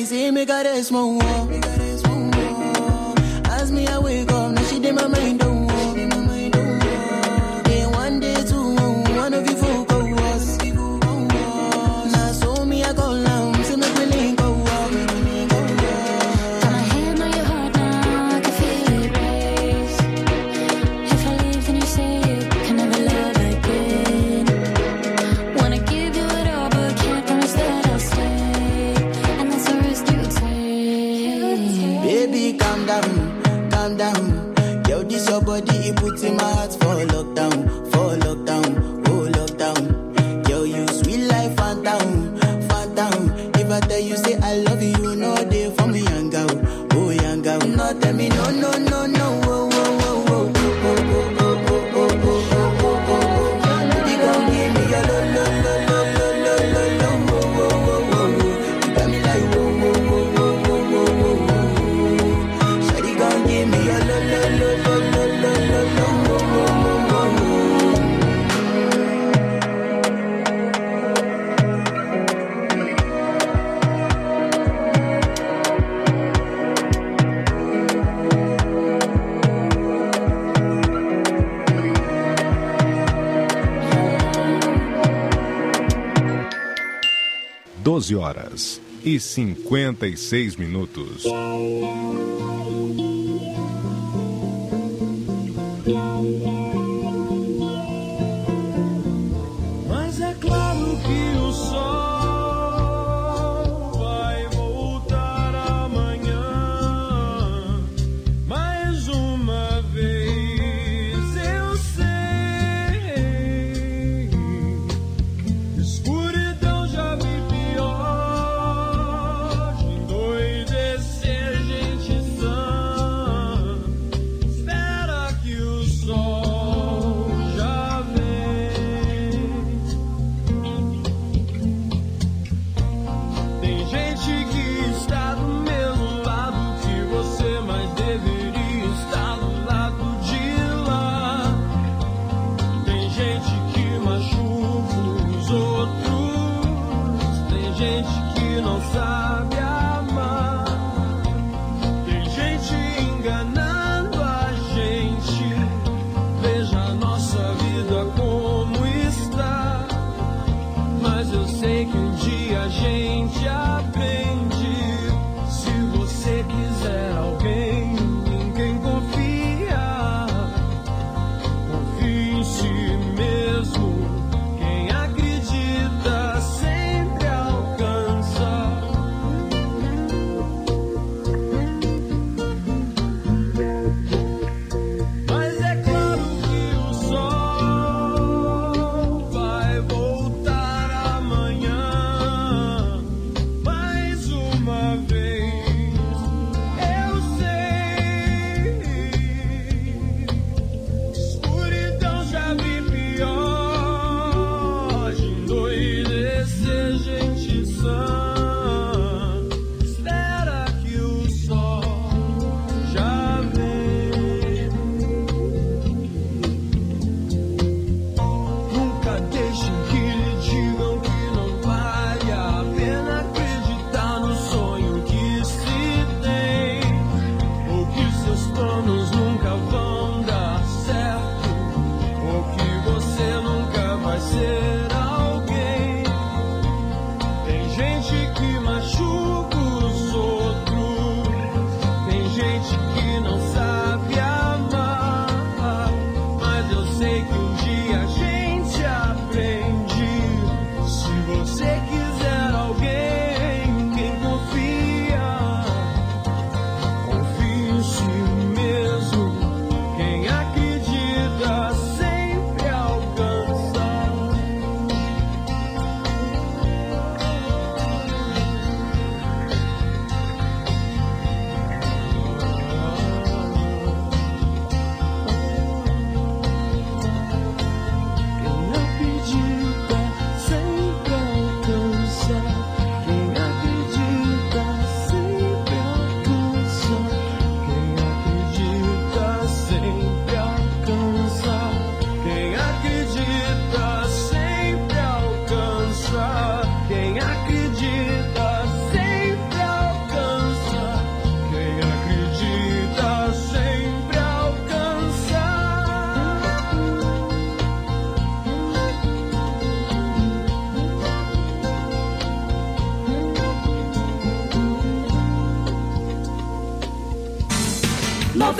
night, say make her rest more. As me I wake up, now she did my mind don't walk. Then one day two, one of you folk go was. Now so me I go down, say make me link go walk. Got my hand on your heart now, I can feel it race. If I leave then you say you can never love again. Wanna give you it all but can't promise that I'll stay. And that's a risk you take. Baby, calm down, calm down. Yo, this your body, it puts in my heart for lockdown, oh lockdown. Yo, you sweet life, phantom, phantom. If I tell you say I love you, no day for me, young girl, oh young girl. No, tell me no, no, no, no, oh, oh, oh, oh, oh, oh, oh, oh, oh, oh, oh, oh. Baby, come give me your lo, lo, lo, lo, lo, lo, lo, lo, oh, oh, oh, oh. You got me like, oh, oh, oh, oh, oh, oh, oh, oh. Shawty, come give me your lo, lo, lo, lo, lo, lo, lo, lo, oh, oh, oh, oh, oh. 12h56. Mas é claro que o sol vai voltar amanhã. Mais uma vez eu sei, escuridão já vi pior, de endoidecer gente sã. Espera que o sol já vem. Tem gente que está do mesmo lado que você, mas deveria estar do lado de lá. Tem gente que machuca os outros, tem gente que não sabe amar, tem gente enganando a gente. Veja a nossa vida como está, mas eu sei que um dia a gente aprende. Se você quiser alguém em quem confiar, confie em si mesmo. Quem acredita sempre alcança.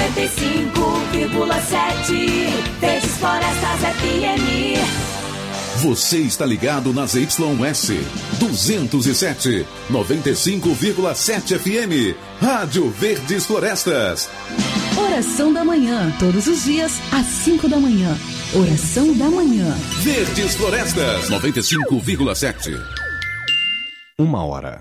95,7 Verdes Florestas FM. Você está ligado nas YS 207, 95,7 FM. Rádio Verdes Florestas. Oração da manhã, todos os dias, às 5 da manhã. Oração da manhã. Verdes Florestas, 95,7. 1h.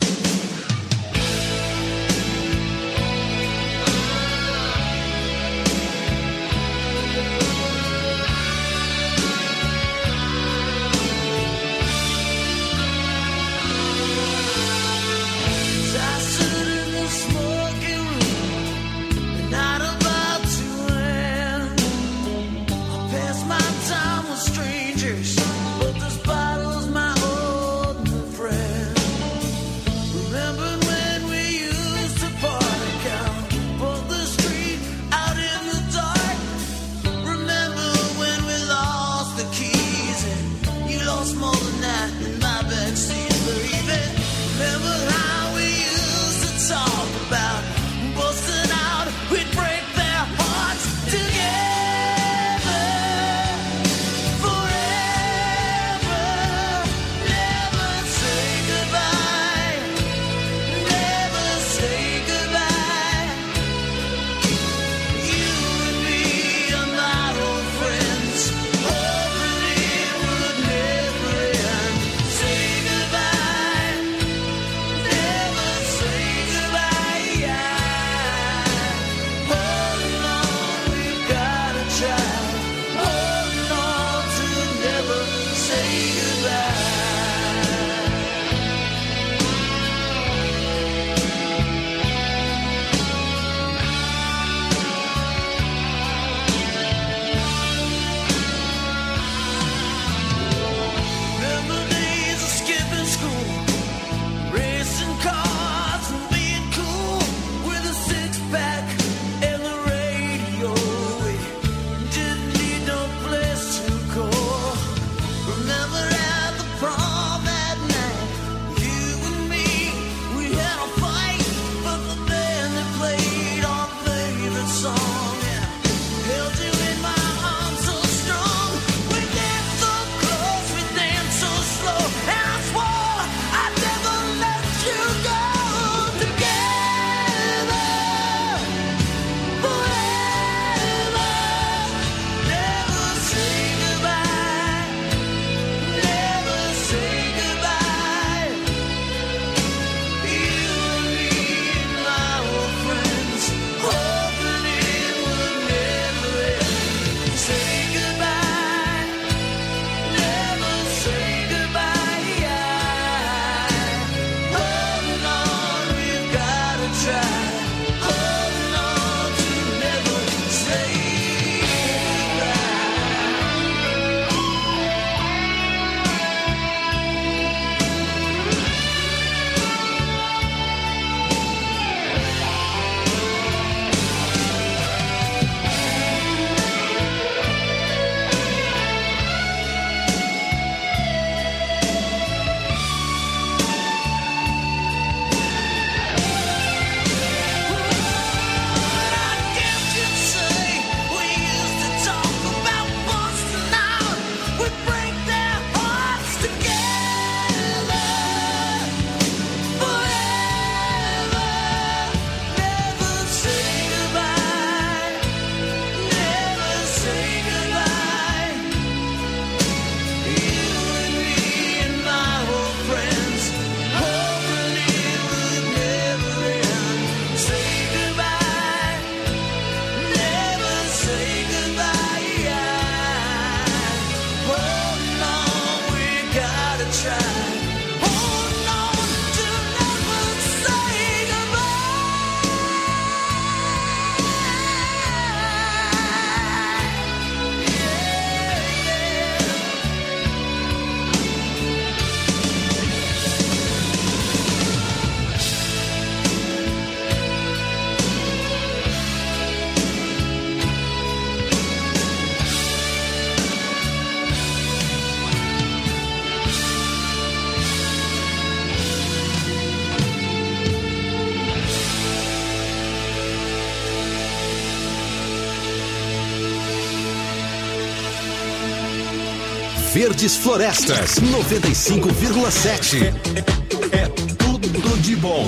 Verdes Florestas 95,7. É tudo de bom.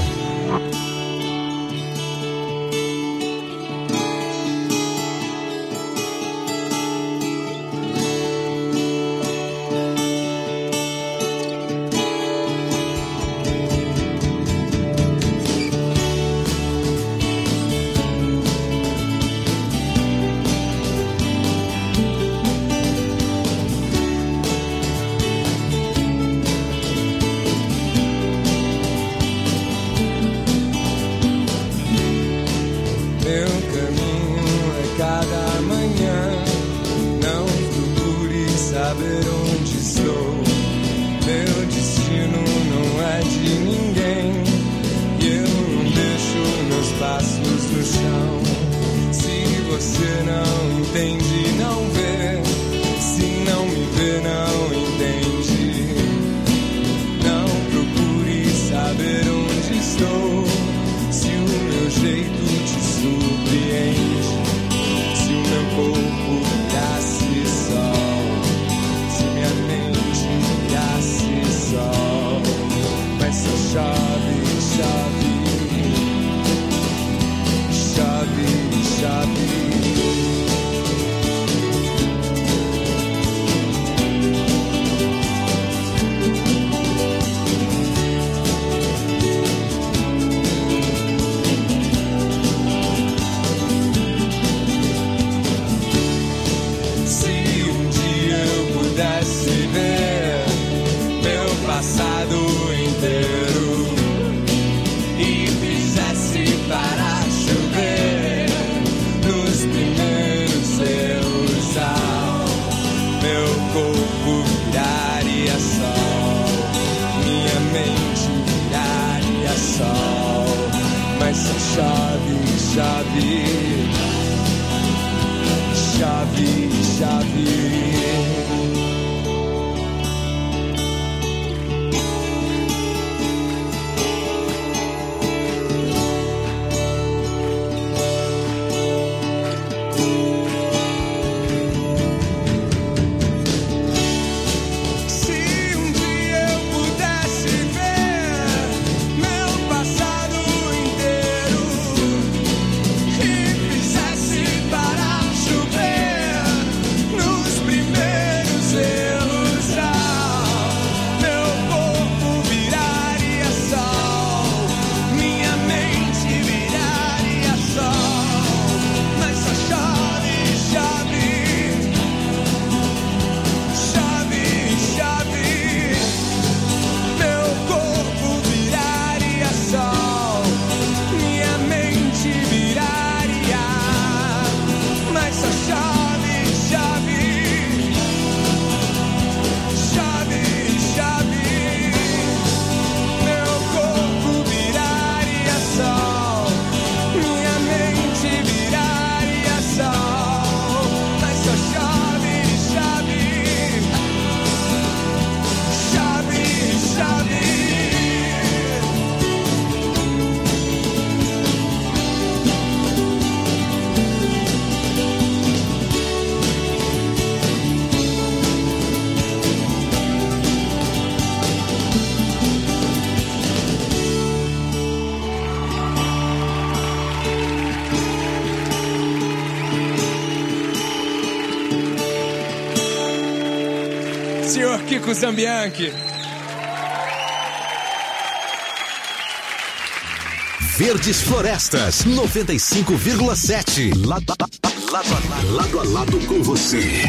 Senhor Kiko Zambianchi. Verdes Florestas 95,7. Lado a lado com você.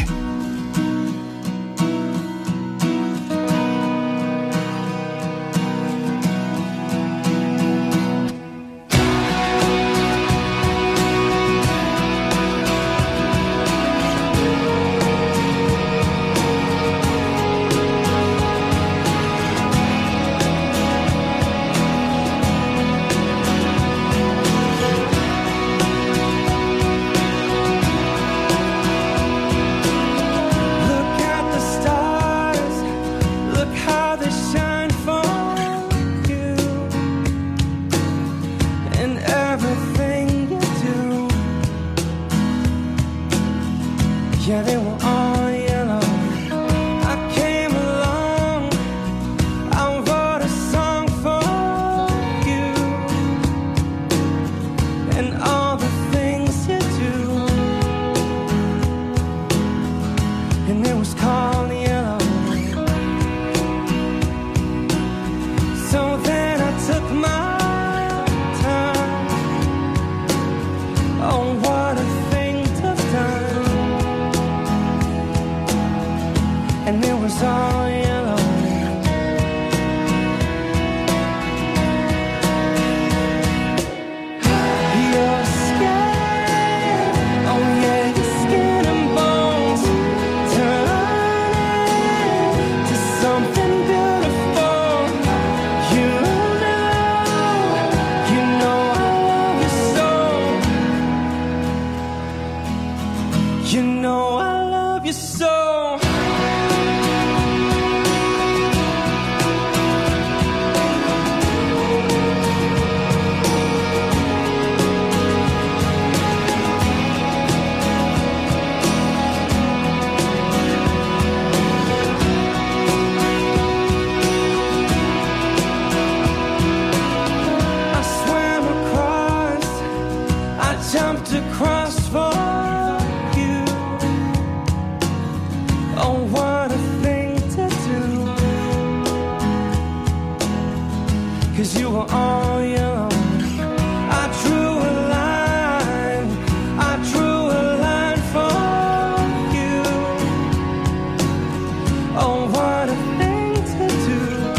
and it was all yellow. Your skin, oh yeah, your skin and bones turning to something beautiful. You know I love you so. You know I love you so. I swam across, I jumped across for you. Oh, what a thing to do. 'Cause you were all young. I drew a line, I drew a line for you. Oh, what a thing to do.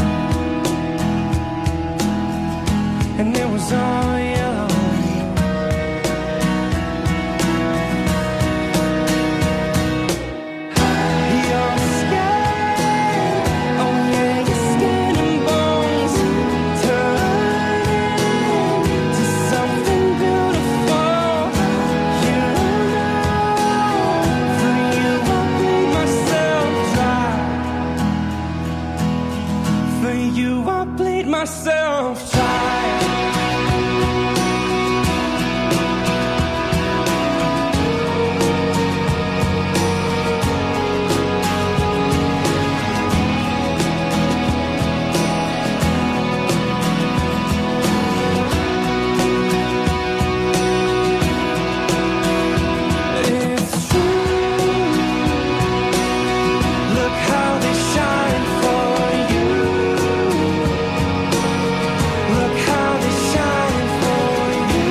And it was all yellow. Your skin, oh yeah, your skin and bones turning to something beautiful. You know, for you I bleed myself dry. For you I bleed myself dry. It's true. Look how they shine for you. Look how they shine for you.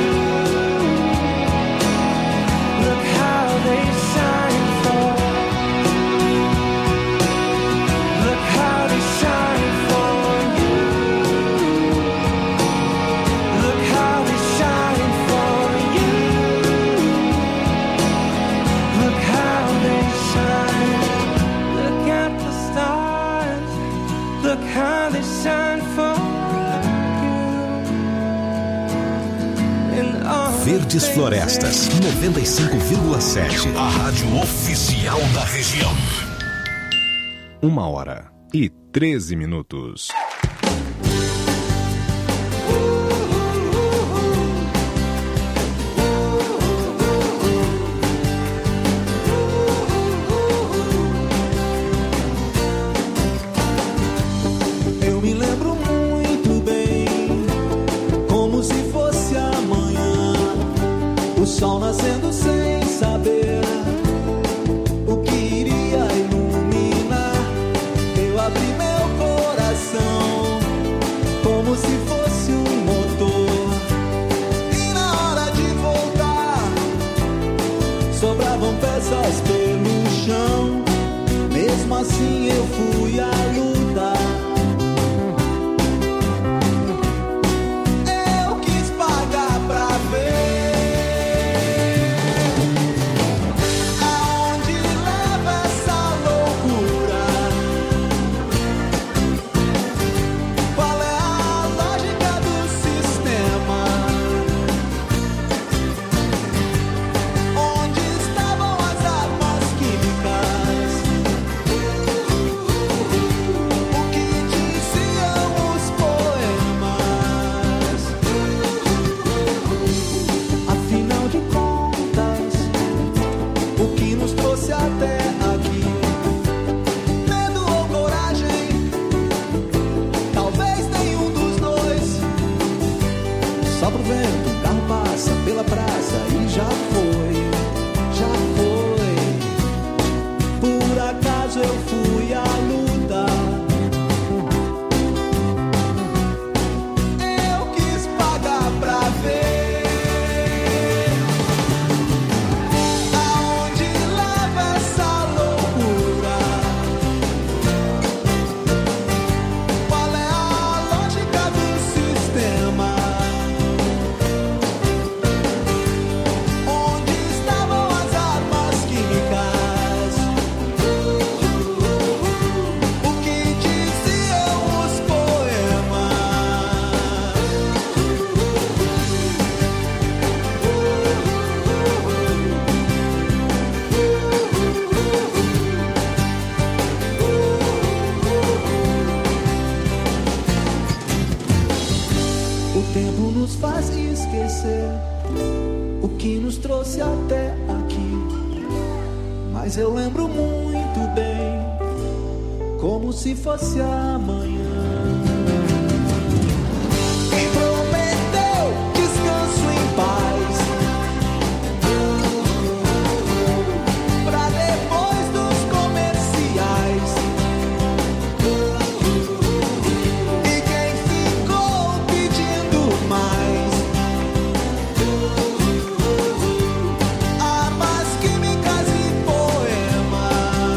Look how they shine for. Look how they shine for you. Look how they shine for you. Look how they shine. Look at the stars. Look how they shine for you. And all the Verdes things Florestas, 95,7. A rádio oficial da região. 1h13. Eu me lembro muito bem, como se fosse amanhã, o sol nascendo sem saber o que iria iluminar. Eu abri meu coração, como se fosse um motor, e na hora de voltar, sobravam peças pelo chão. Mesmo assim eu fui à luta. Eu quis pagar pra ver aonde leva essa loucura. Qual é a lógica do sistema? Onde estavam as armas químicas? faz esquecer o que nos trouxe até aqui. Mas eu lembro muito bem, como se fosse amanhã. Quem prometeu descanso em paz, pra depois dos comerciais. E quem ficou pedindo mais, armas químicas e poemas.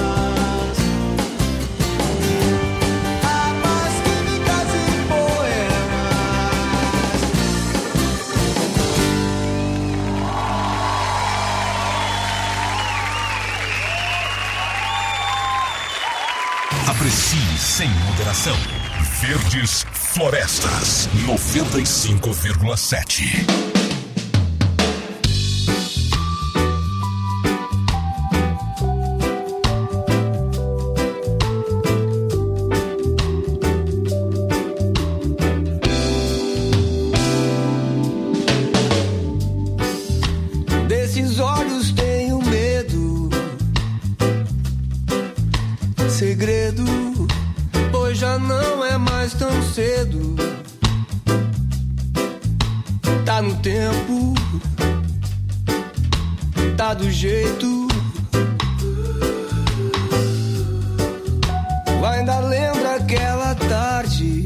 Armas químicas e poemas. Aprecie sem moderação. Verdes Florestas 95,7. Desses olhos tenho medo. Segredo, pois já não é mais tão cedo. Tá no tempo, tá do jeito. Ainda lembra aquela tarde,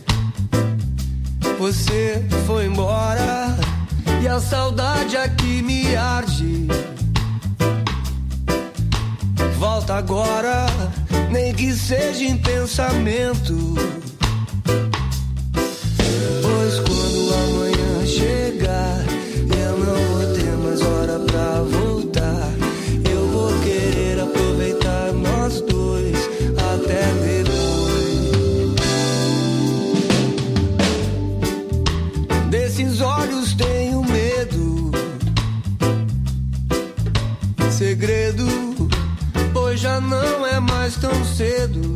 você foi embora e a saudade aqui me arde. Volta agora, nem que seja em pensamento. Pois quando amanhã chegar, eu não vou ter mais hora pra voltar. Eu vou querer aproveitar nós dois até depois. Desses olhos tenho medo. Segredo, pois já não é mais tão cedo.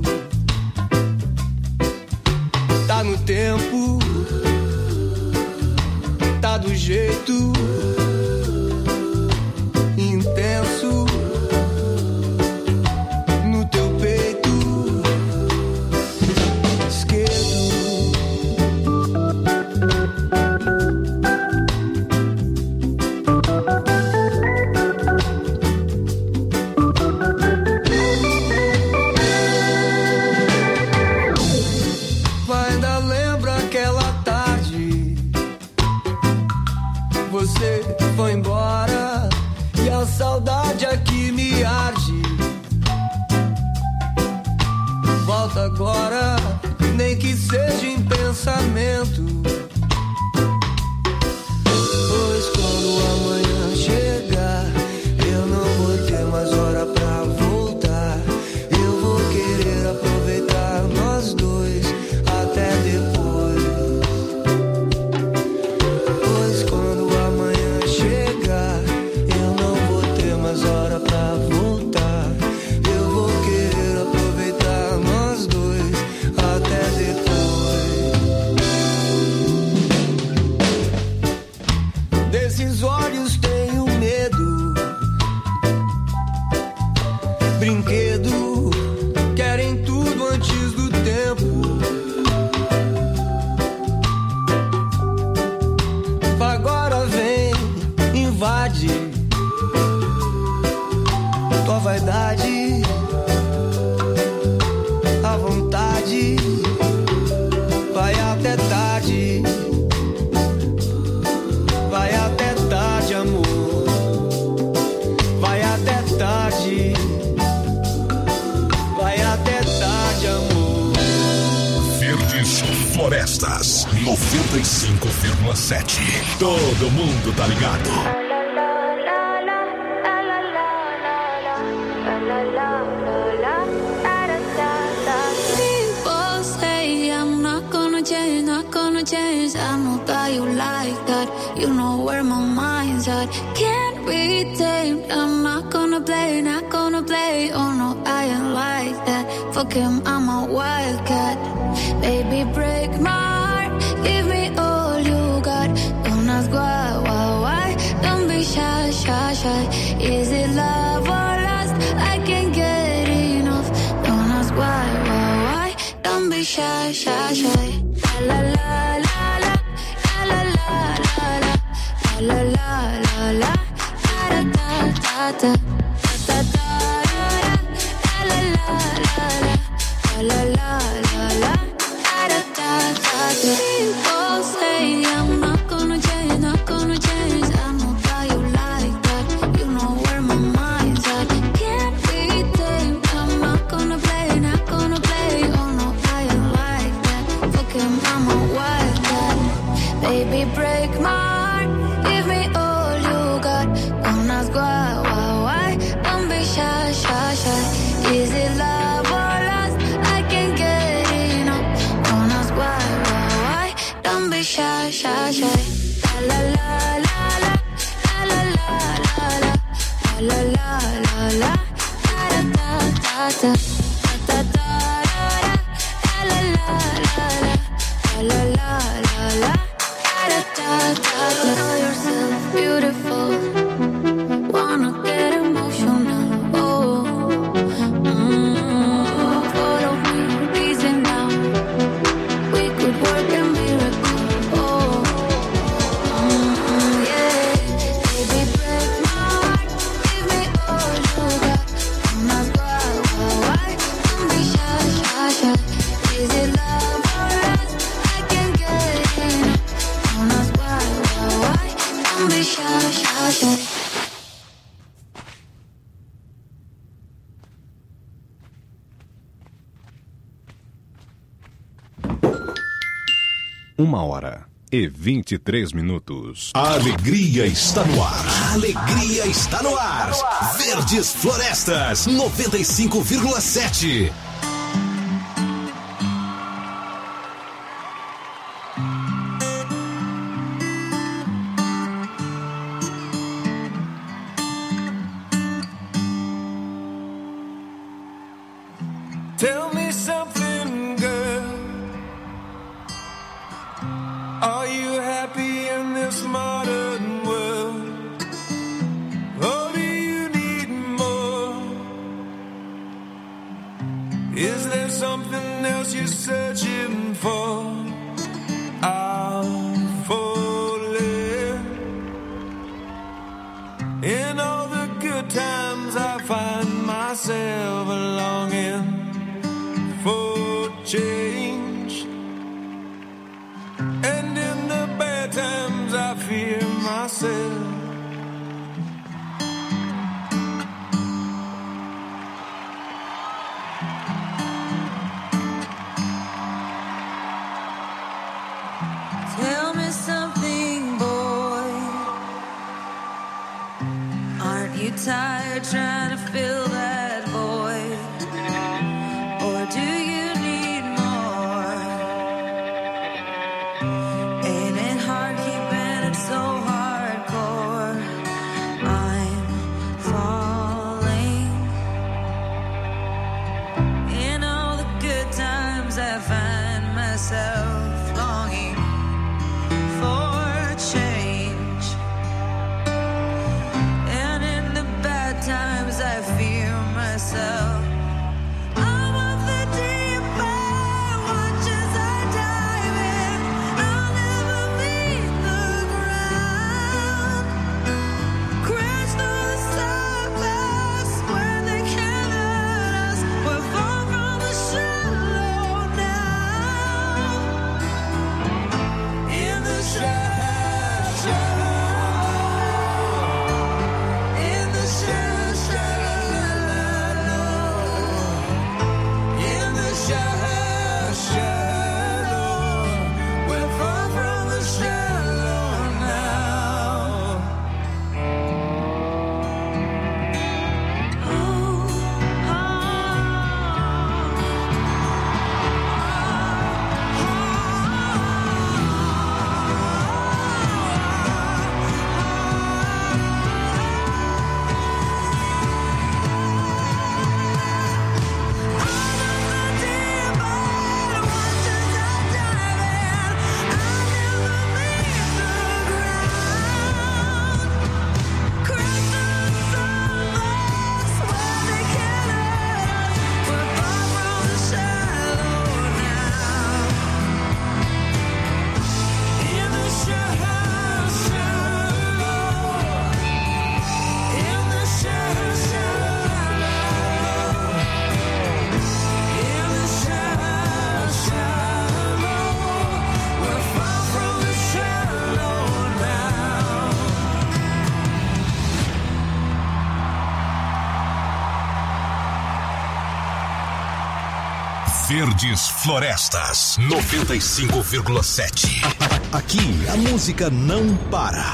Tá no tempo, tá do jeito intenso no teu peito esquerdo. Ainda lembra aquela tarde, você foi embora e a saudade aqui me arde. Volta agora, nem que seja em pensamento. Pois quando amanhã chegar, eu não vou ter mais hora pra voltar. Eu vou querer aproveitar nós dois até depois. Pois quando amanhã chegar, eu não vou ter mais hora pra voltar. Eu vou querer aproveitar nós dois até depois. Desses olhos tenho medo. Brinquedo, querem tudo antes do tempo. Agora vem, invade tua vaidade, a vontade. Vai até tarde, vai até tarde, amor. Vai até tarde, vai até tarde, amor. Verdes Florestas 95,7. Todo mundo tá ligado. People say I'm not gonna change, not gonna change. I know that you like that. You know where my mind's at. Can't be tamed. I'm not gonna play, not gonna play. Oh no, I ain't like that. Fuck him, I'm a wildcat. Baby, break my heart. Give me all you got. Don't shy. Is it love or lust? I can't get enough. Don't ask why? Don't be shy, shy, shy. La la la la, la la la la, la la la la, da da da da, da da da, la la la la, la la la la, da da da da. People say I'm not gonna change, not gonna change. I know that you like that. You know where my mind's at. Can't be tamed. I'm not gonna play, not gonna play. Oh no, I ain't like that. Fucking I'm a wildcat. Baby, break my heart. Give me all you got. Don't ask why? Don't be shy, shy, shy. Is it love or lust? I can't get enough. Don't ask why? Don't be shy, shy, shy. La la la la, la la la la, la la la la, da da da da, da da da, la la la la, la la la la, da da da da. Know yourself beautiful. Wanna get emotional. Oh, follow me, easy now. We could work a miracle. Oh, yeah. Baby, break my heart. Give me all you got. Don't ask why? Don't be shy, shy, shy. Is it love or lust? I can't get enough. Don't ask why? Don't be shy, shy, shy. Uma hora e 23 minutos. A alegria está no ar. A alegria está no ar. Verdes Florestas 95,7. Tell me something, girl. Are you happy in this modern world? Or do you need more? Is there something else you're searching for? I'm falling. In all the good times I find myself longing for change, and in the bad times I fear myself. Tell me something, boy. Aren't you tired trying to fill that void? Or do you need more? Ain't it hard keeping it so hardcore? I'm falling. In all the good times I find myself longing for change, and in the bad times I fear myself. I'm of the deep end, watch as I dive in. I'll never meet the ground. Crash through the surface where they can't hurt us. We're far from the shallow now. Verdes Florestas 95,7. Aqui a música não para.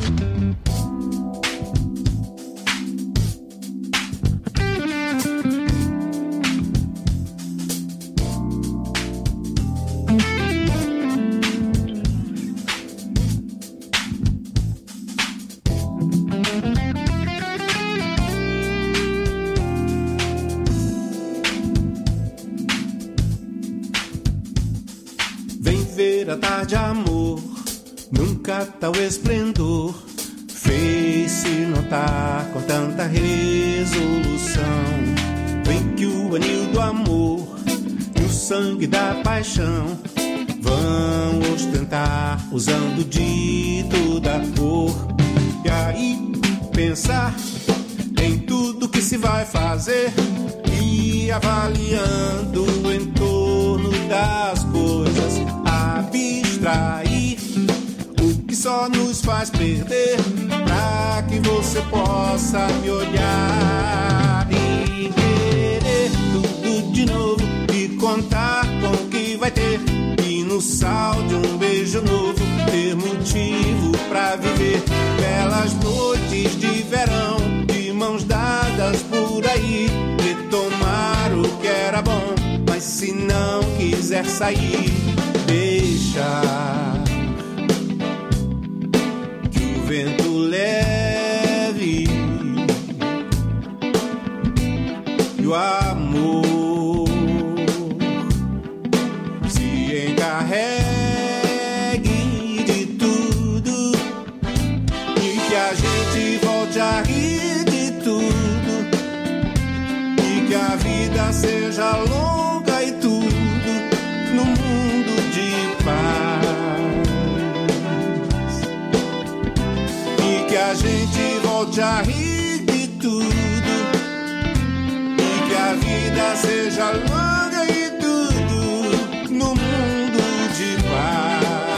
De amor, nunca tal esplendor fez-se notar com tanta resolução. Vem que o anil do amor e o sangue da paixão vão ostentar usando de toda a cor. E aí pensar em tudo que se vai fazer e avaliando o entorno das coisas, abstrair o que só nos faz perder, pra que você possa me olhar e querer tudo de novo e contar com o que vai ter, e no sal de um beijo novo ter motivo pra viver belas noites de verão, de mãos dadas por aí, retomar o que era bom, mas se não quiser sair, deixa que o vento leve e o amor se encarregue de tudo, e que a gente volte a rir de tudo, e que a vida seja longa e tudo no mundo de paz, e que a gente volte a rir de tudo, e que a vida seja longa e tudo no mundo de paz.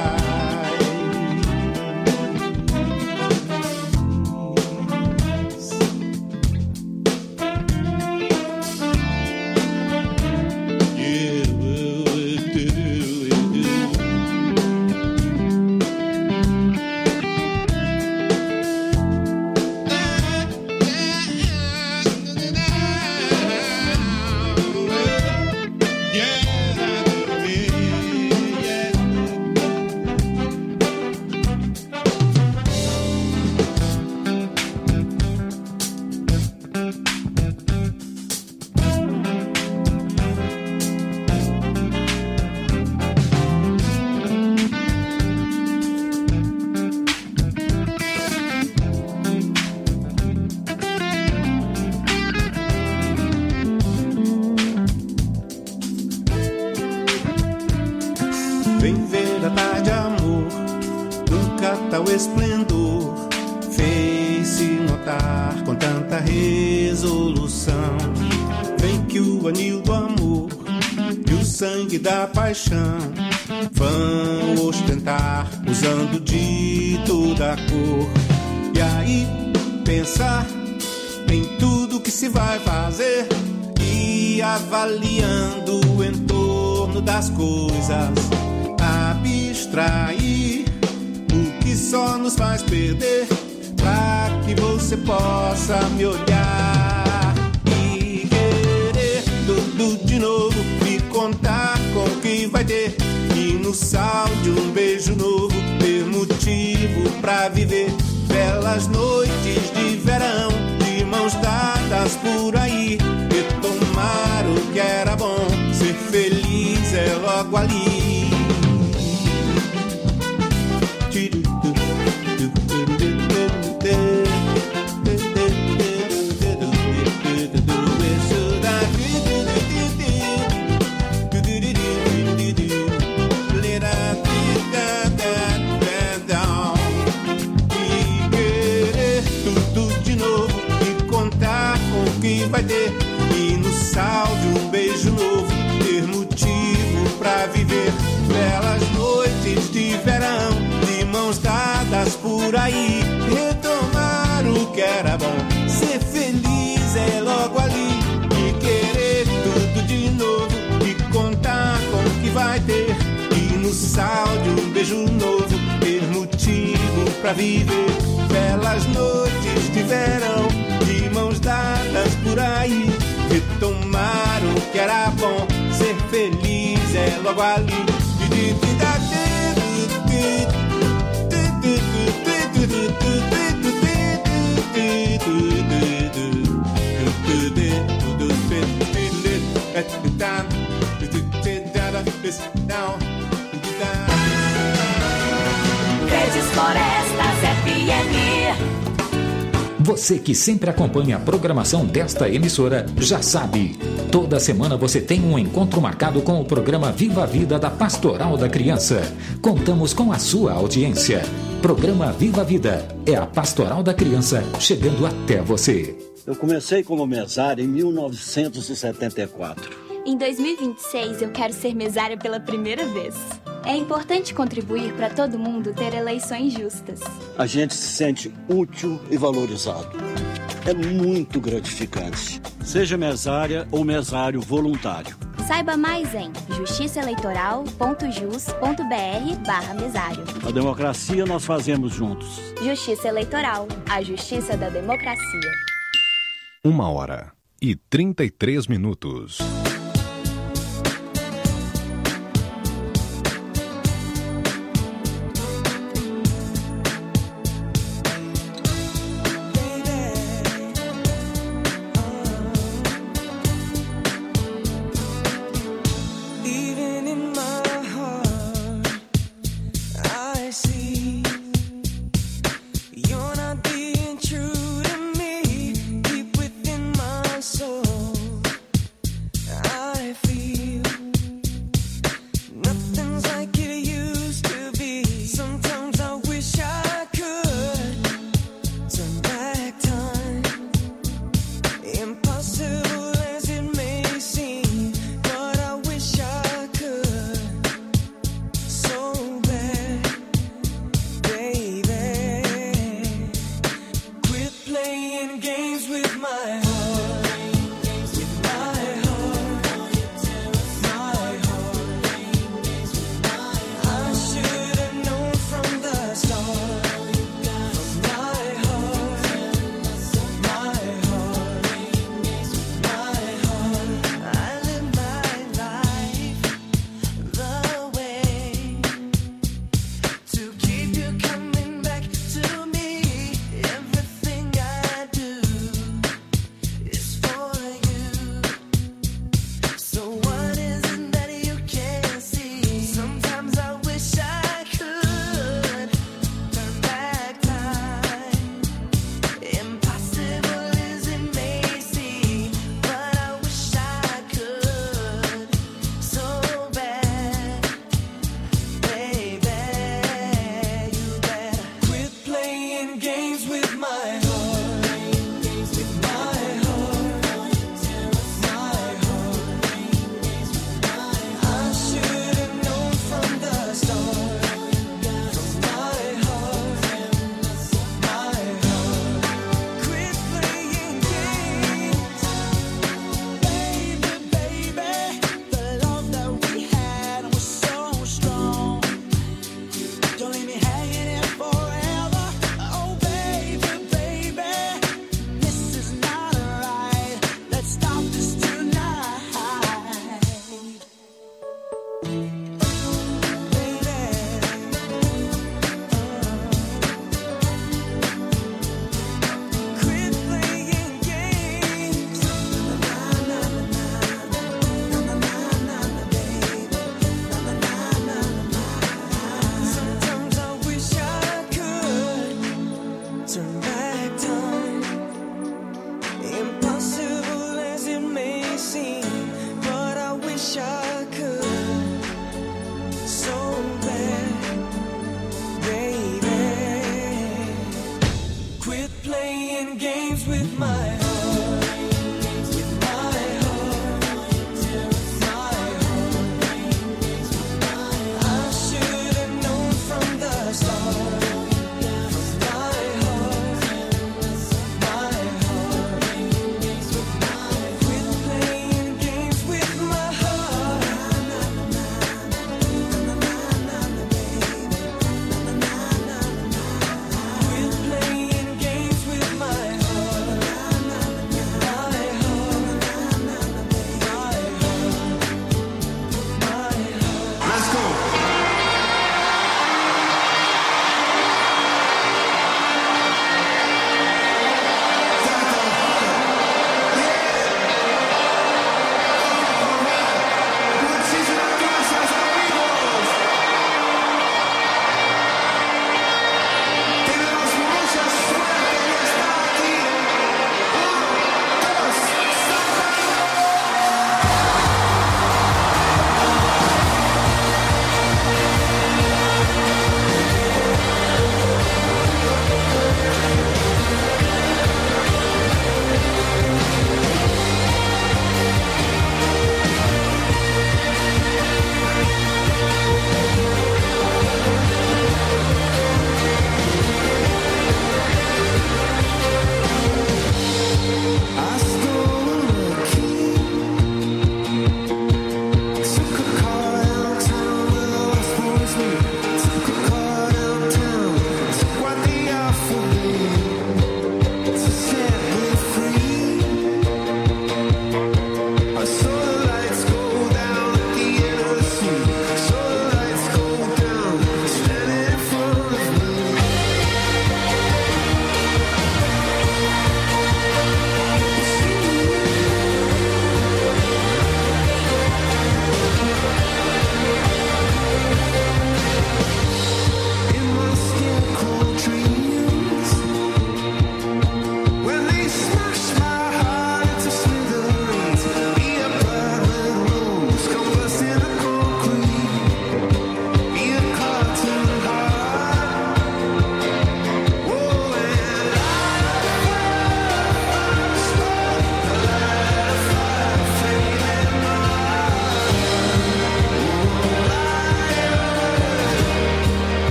Esplendor fez-se notar com tanta resolução. Vem que o anil do amor e o sangue da paixão vão ostentar usando de toda a cor. E aí pensar em tudo que se vai fazer e avaliando o entorno das coisas, abstrair que só nos faz perder, pra que você possa me olhar e querer tudo de novo e contar com o que vai ter, e no sal de um beijo novo ter motivo pra viver belas noites de verão, de mãos dadas por aí, retomar o que era bom, ser feliz é logo ali. Vai ter, e no sal de um beijo novo ter motivo pra viver belas noites de verão, de mãos dadas por aí, retomar o que era bom, ser feliz é logo ali, e querer tudo de novo e com no sal de um beijo novo, ter motivo pra viver belas noites de verão, de mãos dadas por aí, retomar o que era bom, ser feliz é logo ali. Verdes Florestas FM. Você que sempre acompanha a programação desta emissora já sabe. Toda semana você tem um encontro marcado com o programa Viva a Vida da Pastoral da Criança. Contamos com a sua audiência. Programa Viva a Vida é a Pastoral da Criança chegando até você. Eu comecei como mesário em 1974. Em 2026 eu quero ser mesária pela primeira vez. É importante contribuir para todo mundo ter eleições justas. A gente se sente útil e valorizado. É muito gratificante. Seja mesária ou mesário voluntário. Saiba mais em justiçaeleitoral.jus.br/mesário. A democracia nós fazemos juntos. Justiça Eleitoral, a justiça da democracia. 1h33.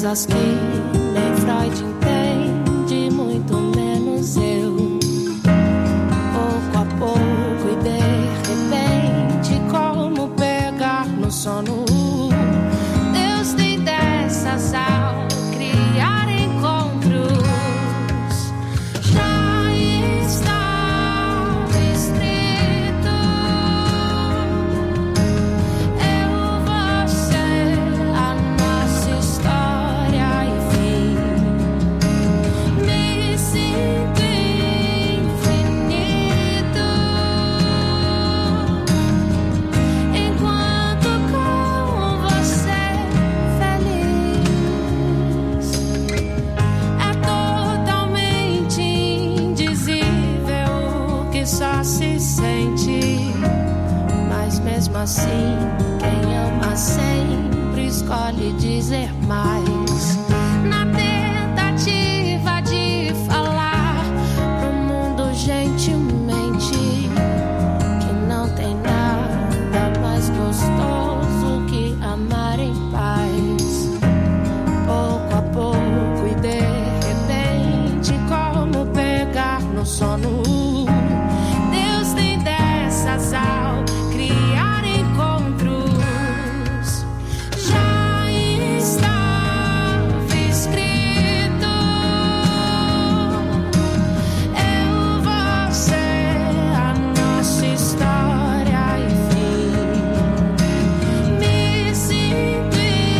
coisas que nem Freud entende, muito menos eu. Pouco a pouco e de repente, como pegar no sono. Deus tem dessas ao criar encontros. Já está escrito, eu, você, a nossa história e fim. Me sinto infinito enquanto com você feliz. É totalmente indizível o que só se sente, mas mesmo assim quem ama sempre escolhe dizer mais. Na tentativa de falar pro mundo gentilmente que não tem nada mais gostoso que amar em paz. Pouco a pouco e de repente, como pegar no sono. Deus tem dessas ao criar encontros. Já estava escrito, eu, você, a nossa história e fim. Me sinto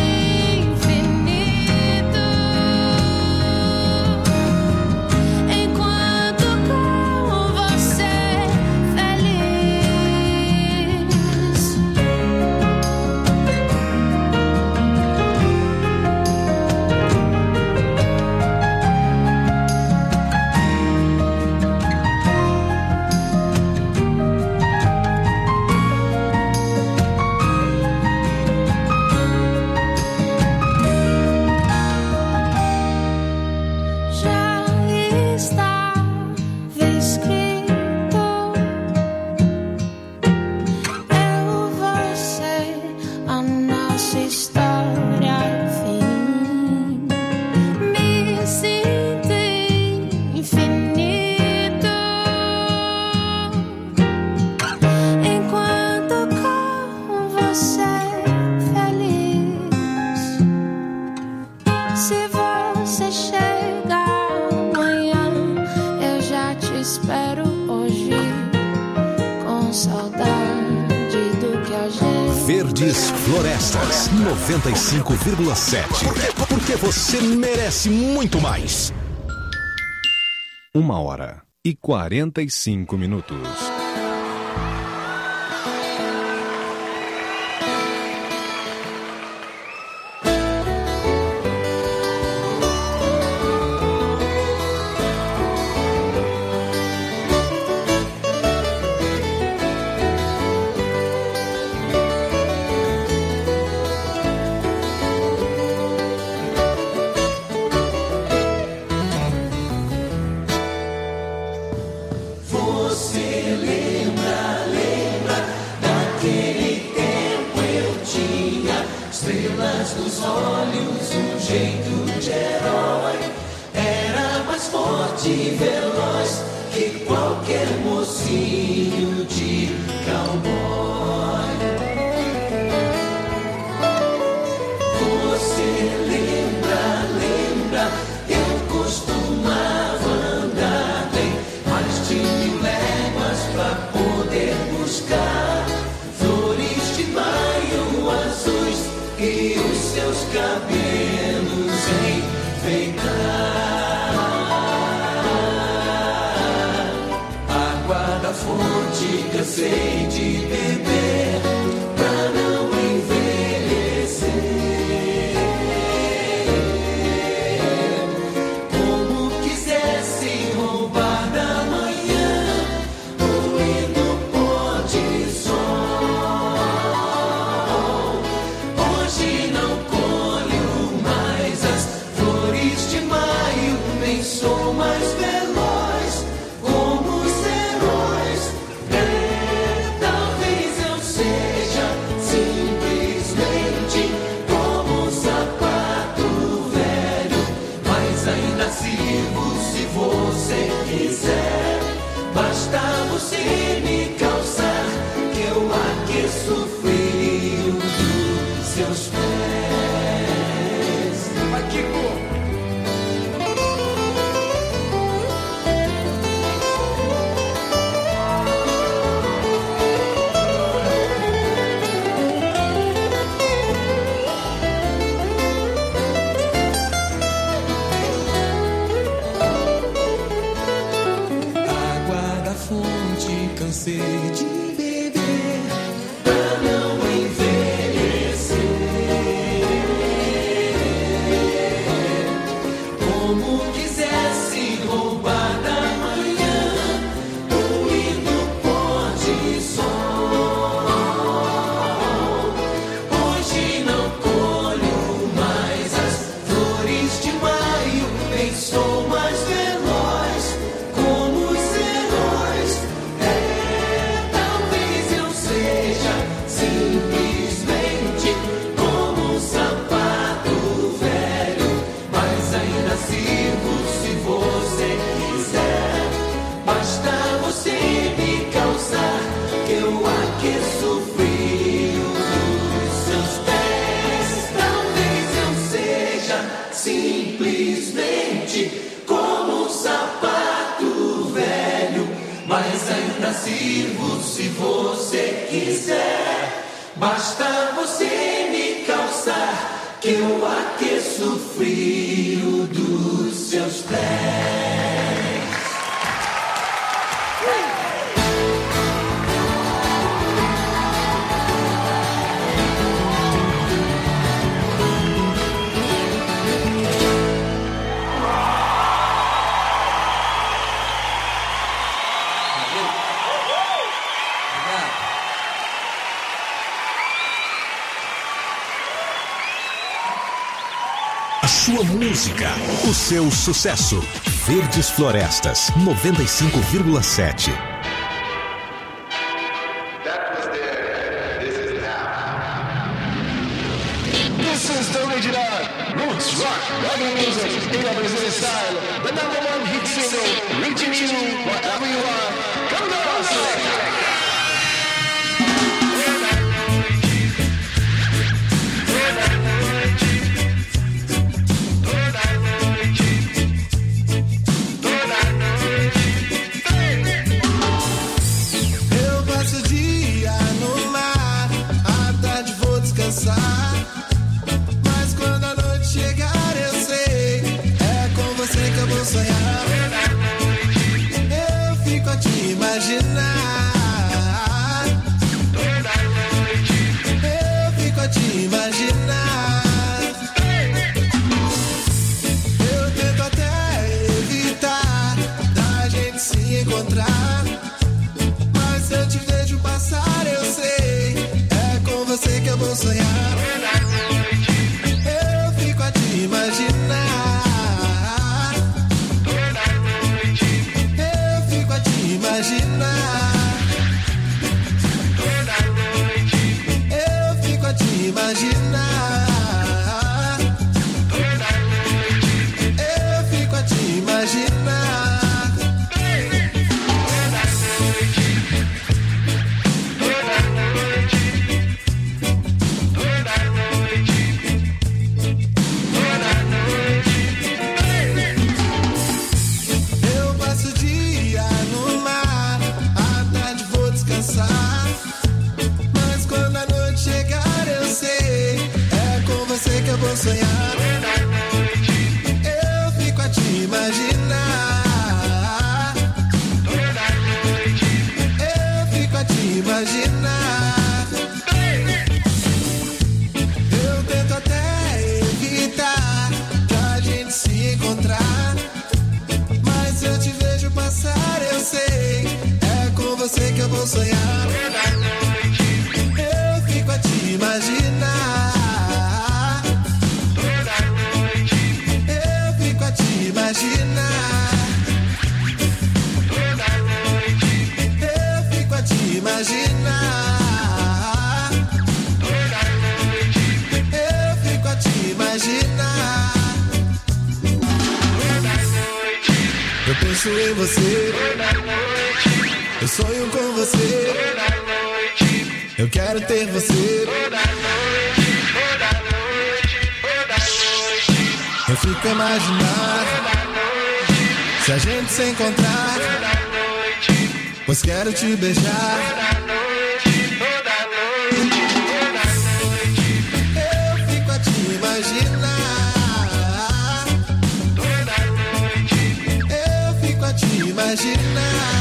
infinito enquanto com você feliz. Já estava escrito, eu, você, a nossa história e fim. Me sinto infinito enquanto com você feliz. Se você chega amanhã, eu já te espero hoje, com saudade do que a gente. Verdes Florestas 95,7. Porque você merece muito mais. 1h45. Você lembra daquele tempo eu tinha estrelas nos olhos, um jeito de herói. Era mais forte e veloz que qualquer mocinho de cowboy. Você lembra, eu costumava andar bem mais de 1000 léguas pra poder buscar flores de maio azuis e os seus cabelos enfeitar. Água da fonte cansei de beber pra não envelhecer. Como quisesse roubar da manhã o lindo pôr de sol. Hoje não colho mais as flores de maio, nem sou mais veloz como os heróis. Talvez como quisesse roubar da manhã o lindo pôr de sol. Hoje não colho mais as flores de maio, nem sou mais veloz como os heróis. Talvez eu seja simplesmente como um sapato velho, mas ainda sirvo se você quiser. Basta você me calçar que eu aqueço o frio dos seus pés. Talvez eu seja simplesmente como um sapato velho, mas ainda sirvo se você quiser. Basta você me calçar que eu aqueço o frio dos seus pés. A sua música, o seu sucesso. Verdes Florestas, 95,7. This is the original roots rock reggae music in a Brazilian style. The #1 hit single, reaching you wherever you are. Come on, selector. Eu passo o dia no mar, à tarde vou descansar. Mas quando a noite chegar, eu sei, é com você que eu vou sonhar. Eu fico a te imaginar. Eu fico a te imaginar. Eu tento até evitar da gente se encontrar. Mas se eu te vejo passar, eu sei, é com você que eu vou sonhar. Eu fico a te imaginar. Eu fico a te imaginar. Eu fico a te imaginar. Eu fico a te imaginar. Eu passo o dia no mar, à tarde vou descansar. Mas quando a noite chegar, eu sei, é com você que eu vou sonhar. Eu fico a te imaginar. Eu fico a te imaginar. Eu tento até evitar da gente se encontrar. Mas se eu te vejo passar, eu sei, é com você que eu vou sonhar. Eu fico a te imaginar. Eu fico a te imaginar. Eu fico a te imaginar. Eu fico a te imaginar. Eu penso em você, eu sonho com você, eu quero ter você. Eu fico a imaginar se a gente se encontrar, pois quero te beijar. Eu fico a te imaginar. Eu fico a te imaginar.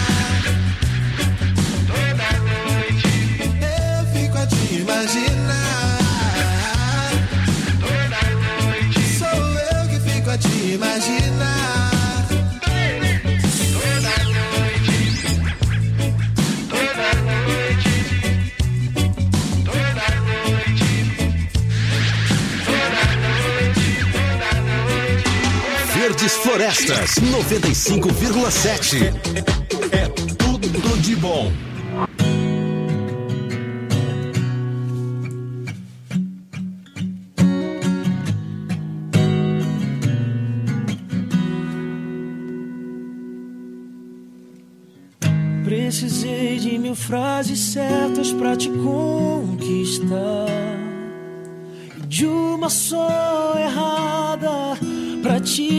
Eu fico a te imaginar. Sou eu que fico a te imaginar. Verdes Florestas 95,7. É tudo de bom. Precisei de 1000 frases certas pra te conquistar, de uma só errada pra te